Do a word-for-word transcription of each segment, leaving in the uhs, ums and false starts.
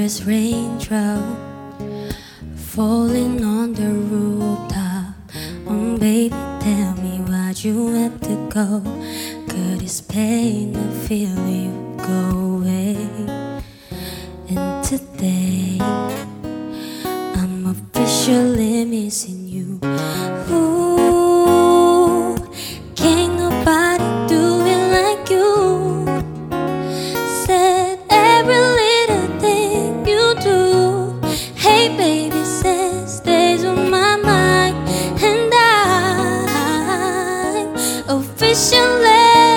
is raindrop falling on the rooftop. Oh baby, tell me why'd you have to go? Could it's pain to feel you go away? And today I'm officially missing you. Ooh, can't nobody do it like you. Said every little thing you do. Hey baby, says stays on my mind. And I'm officially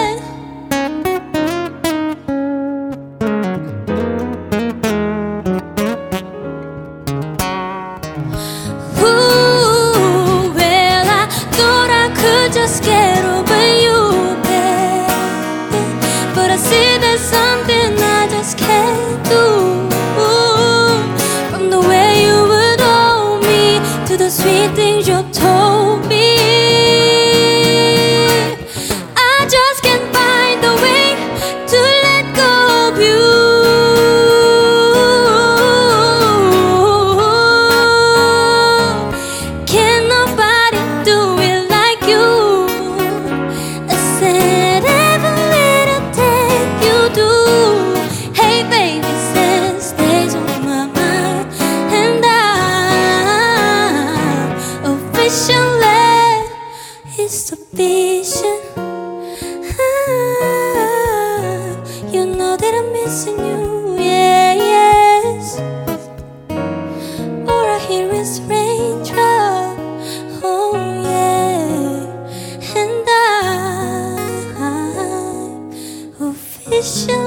just get over you, baby. But I see there's something I just can't do. From the way you would hold me to the sweet things you told me, I just can't find a way to let go of you. Can nobody do it like you? It's a vision. Ah, you know that I'm missing you, yeah, yes. All I hear is raindrop, oh yeah. And I'm official.